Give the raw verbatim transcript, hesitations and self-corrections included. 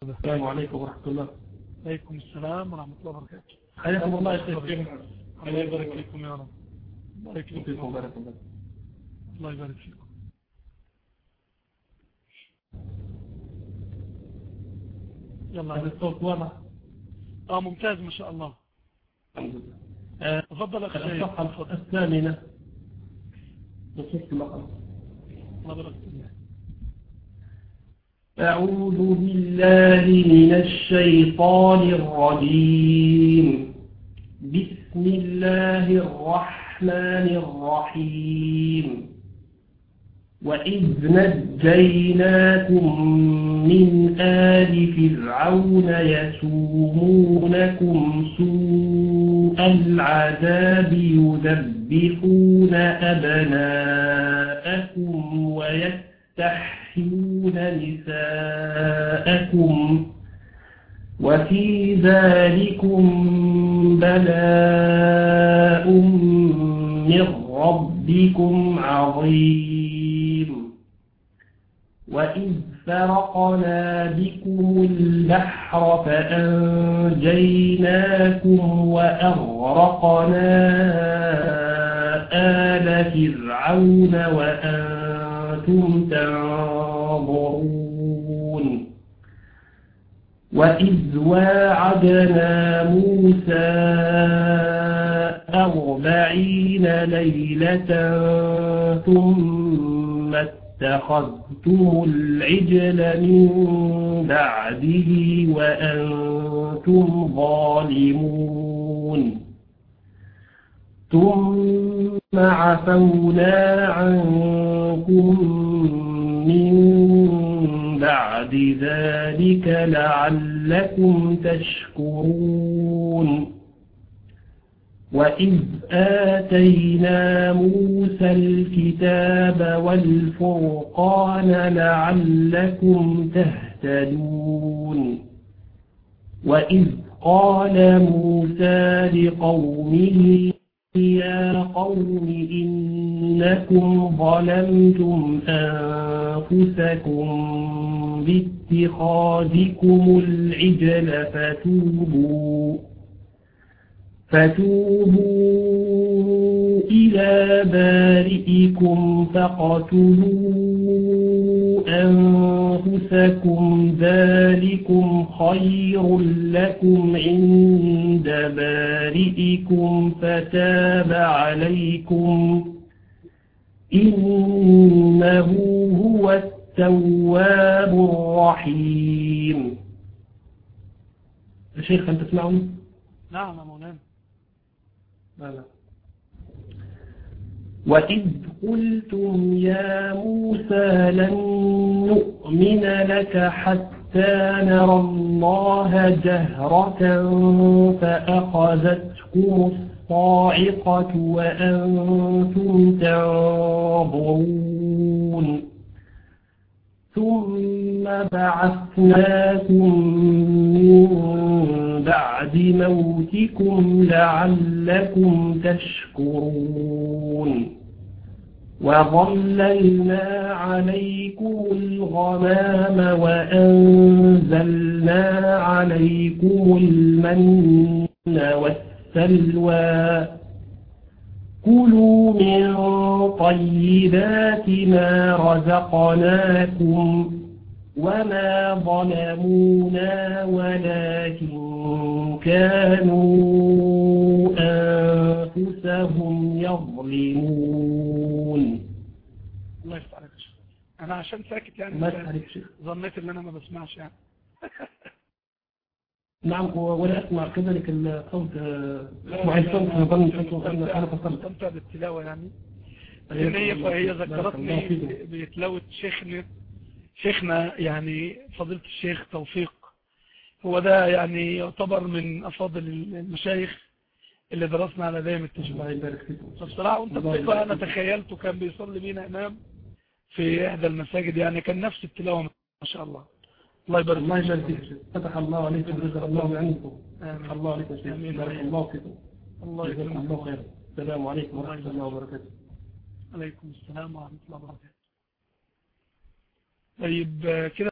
السلام عليكم ورحمة الله. عليكم السلام ورحمة الله وبركاته. حياكم الله يا شيخ. الله يبارك فيكم يا رب. بارك فيكم. بارك الله. الله يبارك فيكم. يلا هذا الصوت واضح. اه ممتاز ما شاء الله. الحمد لله. تفضل اخي. الصفحة الثامنة بصوت المقام. الله يبارك فيك. أعوذ بالله من الشيطان الرجيم. بسم الله الرحمن الرحيم. وإذ نجيناكم من آل فرعون يسومونكم سوء العذاب يذبحون أبناءكم ويستحيون نساءكم وفي ذلكم بلاء من ربكم عظيم. وإذ فرقنا بكم البحر فأنجيناكم وأغرقنا آل فرعون وأنتم تنظرون. وإذ واعدنا موسى أربعين ليلة ثم اتخذتم العجل من بعده وأنتم ظالمون. ثم عفونا عنكم من بعد ذلك لعلكم تشكرون. وإذ آتينا موسى الكتاب والفرقان لعلكم تهتدون. وإذ قال موسى لقومه يا قوم إنكم ظلمتم أنفسكم باتخاذكم العجل فتوبوا فتوبوا إلى بارئكم فاقتلوا أنفسكم ذلكم خير لكم عند بارئكم فتاب عليكم إنه هو التواب الرحيم. الشيخ أنت تسمعني؟ نعم يا مولانا. لا لا. وإذ قلتم يا موسى لن نؤمن لك حتى نرى الله جهرة فأخذتكم الصاعقة وأنتم تنظرون. ثم بعثناكم من بعد موتكم لعلكم تشكرون. وظللنا عليكم الغمام وأنزلنا عليكم المن والسلوى كلوا من طيبات ما رزقناكم وما ظلمونا ولكن كانوا أنفسهم يظلمون. الله يفتح عليك. أنا عشان ساكت يعني ظنيت إن أنا ما بسمعش يعني. نعم ولا أسمع كذلك الصوت. أسمع الصوت ظن أنا فصلت. استمتع بالتلاوة يعني. لكن هي فهي ذكرتني بتلاوة شيخنا شيخنا يعني فضيلة الشيخ توفيق. هو ده يعني يعتبر من أفاضل المشايخ اللي درسنا على دائم التجميع. فبصراحة وانت بتقرأ أنا تخيلته كان بيصلي بينا إمام في إحدى المساجد يعني كان نفس التلاوة ما شاء الله. الله يبارك الله يبارك فيك. فتح الله عليكم ورزق الله عنكم. فتح الله عليكم شيخ. بارك الله فيكم. الله يكرمك. الله خير. السلام عليكم ورحمة الله وبركاته. عليكم السلام ورحمة الله وبركاته. طيب كده